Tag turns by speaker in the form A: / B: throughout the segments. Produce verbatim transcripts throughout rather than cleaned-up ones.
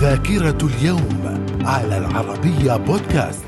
A: ذاكرة اليوم على العربية بودكاست.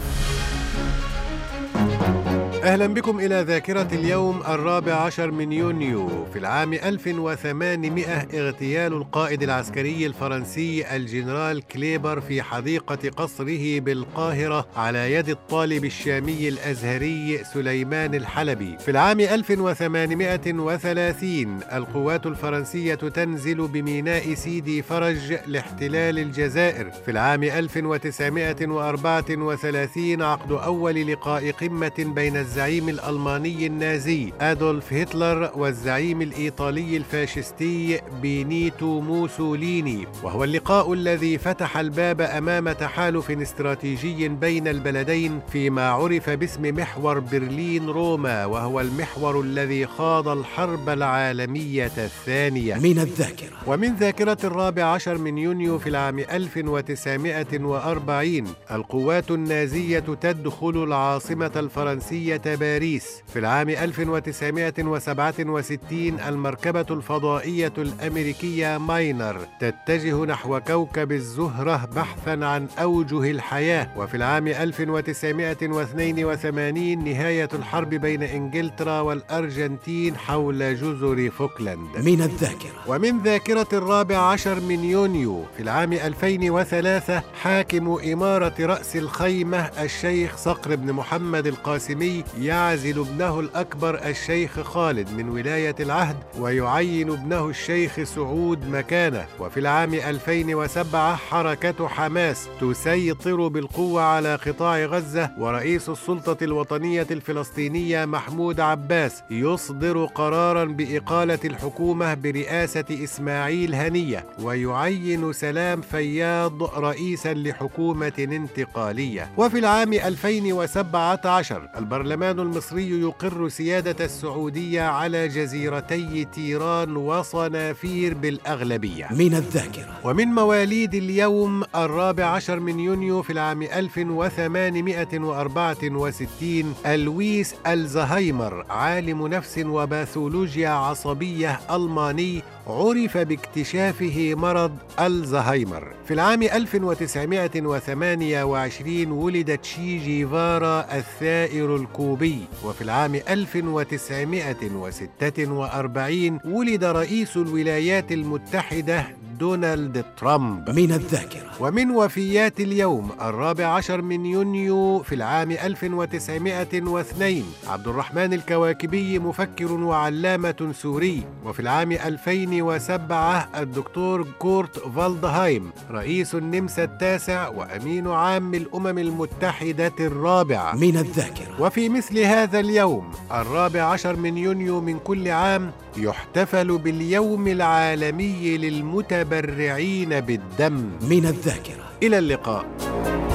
B: أهلا بكم إلى ذاكرة اليوم الرابع عشر من يونيو. في العام ألف وثمانمائة اغتيال القائد العسكري الفرنسي الجنرال كليبر في حديقة قصره بالقاهرة على يد الطالب الشامي الأزهري سليمان الحلبي. في العام ألف وثمانمائة وثلاثين القوات الفرنسية تنزل بميناء سيدي فرج لاحتلال الجزائر. في العام ألف وتسعمائة وأربعة وثلاثين عقد أول لقاء قمة بين الزعيم الألماني النازي أدولف هتلر والزعيم الإيطالي الفاشستي بينيتو موسوليني، وهو اللقاء الذي فتح الباب أمام تحالف استراتيجي بين البلدين فيما عرف باسم محور برلين روما، وهو المحور الذي خاض الحرب العالمية الثانية.
A: من الذاكرة
B: ومن ذاكرة الرابع عشر من يونيو في العام ألف وتسعمائة وأربعين القوات النازية تدخل العاصمة الفرنسية باريس. في العام ألف وتسعمائة وسبعة وستين المركبة الفضائية الأمريكية ماينر تتجه نحو كوكب الزهرة بحثا عن أوجه الحياة. وفي العام ألف وتسعمائة واثنين وثمانين نهاية الحرب بين إنجلترا والأرجنتين حول جزر فوكلاند.
A: من الذاكرة
B: ومن ذاكرة الرابع عشر من يونيو في العام ألفين وثلاثة حاكم إمارة رأس الخيمة الشيخ صقر بن محمد القاسمي يعزل ابنه الأكبر الشيخ خالد من ولاية العهد ويعين ابنه الشيخ سعود مكانه. وفي العام ألفين وسبعة حركة حماس تسيطر بالقوة على قطاع غزة، ورئيس السلطة الوطنية الفلسطينية محمود عباس يصدر قرارا بإقالة الحكومة برئاسة إسماعيل هنية ويعين سلام فياض رئيسا لحكومة انتقالية. وفي العام ألفين وسبعة عشر البرلمان المصري يقر سيادة السعودية على جزيرتي تيران وصنافير بالأغلبية.
A: من الذاكرة
B: ومن مواليد اليوم الرابع عشر من يونيو في العام ألف وثمانمائة وأربعة وستين ألويس الزهايمر عالم نفس وباثولوجيا عصبية ألماني عرف باكتشافه مرض الزهايمر. في العام ألف وتسعمائة وثمانية وعشرين ولد تشي جيفارا الثائر الكوبي. وفي العام ألف وتسعمائة وستة وأربعين ولد رئيس الولايات المتحدة دونالد ترامب.
A: من الذاكرة
B: ومن وفيات اليوم الرابع عشر من يونيو في العام ألف وتسعمائة واثنين عبد الرحمن الكواكبي مفكر وعلامة سوري. وفي العام ألفين وسبعة الدكتور كورت فالدهايم رئيس النمسا التاسع وأمين عام الأمم المتحدة الرابع.
A: من الذاكرة
B: وفي مثل هذا اليوم الرابع عشر من يونيو من كل عام يحتفل باليوم العالمي للمتبرعين بالدم.
A: من الذاكرة
B: إلى اللقاء.